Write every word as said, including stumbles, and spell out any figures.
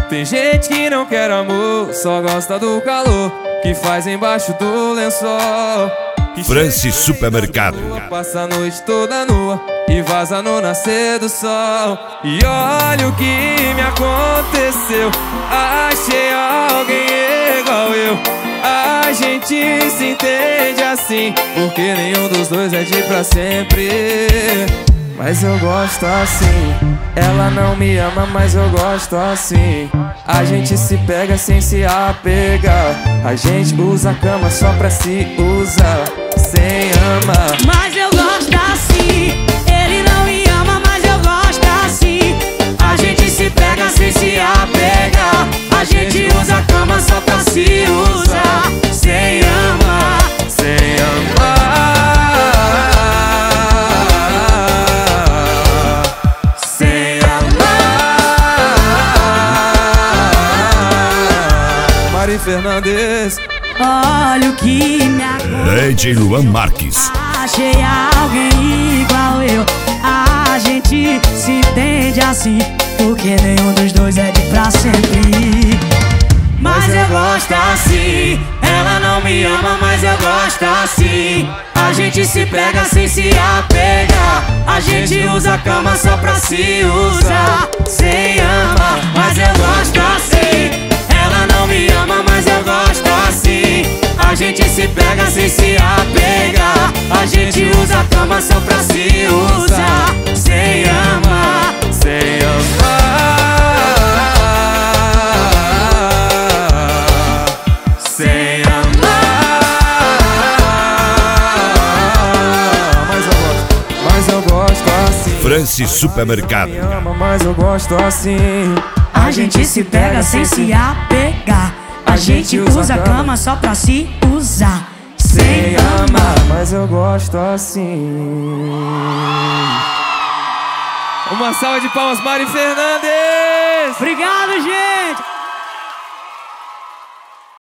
Tem gente que não quer amor, só gosta do calor que faz embaixo do lençol. Francis Supermercado. Passa a noite toda nua e vaza no nascer do sol. E olha o que me aconteceu, achei alguém igual eu. A gente se entende assim, porque nenhum dos dois é de pra sempre. Mas eu gosto assim. Ela não me ama, mas eu gosto assim. A gente se pega sem se apegar. A gente usa a cama só pra se usar, sem amar. Mas eu gosto assim. Ele não me ama, mas eu gosto assim. A gente se pega sem se apegar. A gente usa a cama só pra se usar, sem amar, sem amar. Mari Fernandes. Olha o que me aconteceu, D J Luan Marques. achei alguém igual eu. A gente se entende assim, porque nenhum dos dois é de pra sempre. Mas eu gosto assim. Ela não me ama, mas eu gosto assim. A gente se pega sem se apegar. A gente usa a cama só pra se usar, sem amar. Mas eu gosto assim. Ela não me ama, mas eu gosto assim. A gente se pega sem se apegar. A gente usa a cama só pra se usar, sem amar, sem amar. Sem amar. Mas eu gosto, mas eu gosto assim. Francis Supermercado. Me ama, mas eu gosto assim. A gente se pega sem se apegar. A gente usa a cama só pra se usar, sem amar. Mas eu gosto assim. Uma salva de palmas, Mari Fernandes. Obrigado, gente.